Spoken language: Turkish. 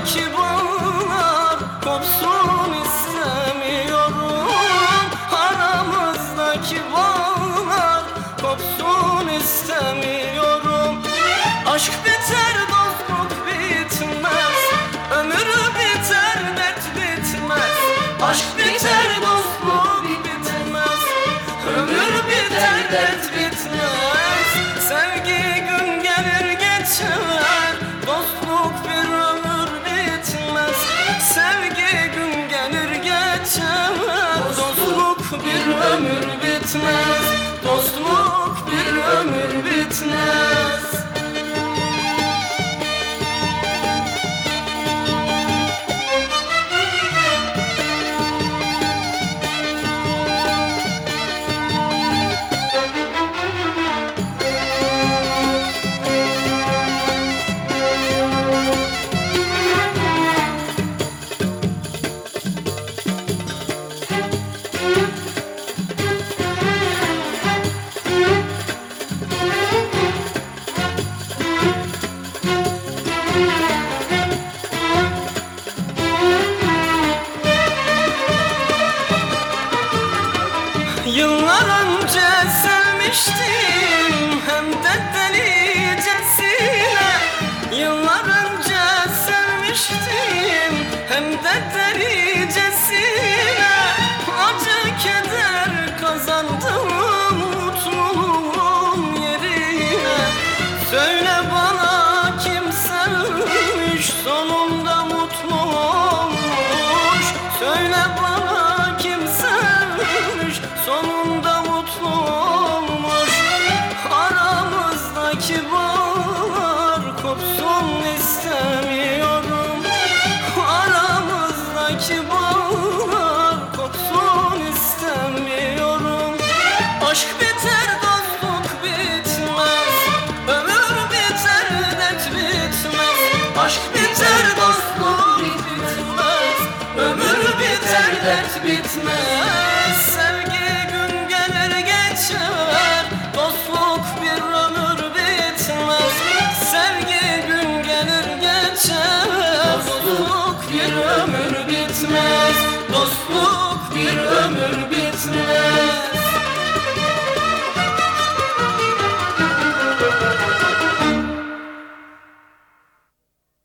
aramızdaki bağlar kopsun istemiyorum. Aramızdaki bağlar kopsun istemiyorum. Aşk biter, dostluk bitmez, ömür biter, dert bitmez. Aşk biter, dostluk bitmez, ömür biter, dert bitmez. Sevgi gün gelir geçer, dostluk bir ömür bitmez. Sevgi gün gelir geçer, dostluk bir ömür bitmez. Dostluk bir ömür bitmez. Yıllar önce sevmiştim, hem de delicesine. Yıllar önce sevmiştim, hem de delicesine. Acı keder kazandım mutluluğum yerine. Söyle bana kim sevmiş, sonunda mutlu olmuş. Söyle bana kim sevmiş, sonunda mutlu olmuş. Aramızdaki bağlar kopsun istemiyorum. Aramızdaki bağlar kopsun istemiyorum. Aşk biter, dostluk bitmez, ömür biter, dert bitmez. Aşk biter, dostluk bitmez, ömür biter, dert bitmez. Sevgi gün gelir geçer, dostluk bir ömür bitmez. Sevgi gün gelir geçer, dostluk bir ömür bitmez.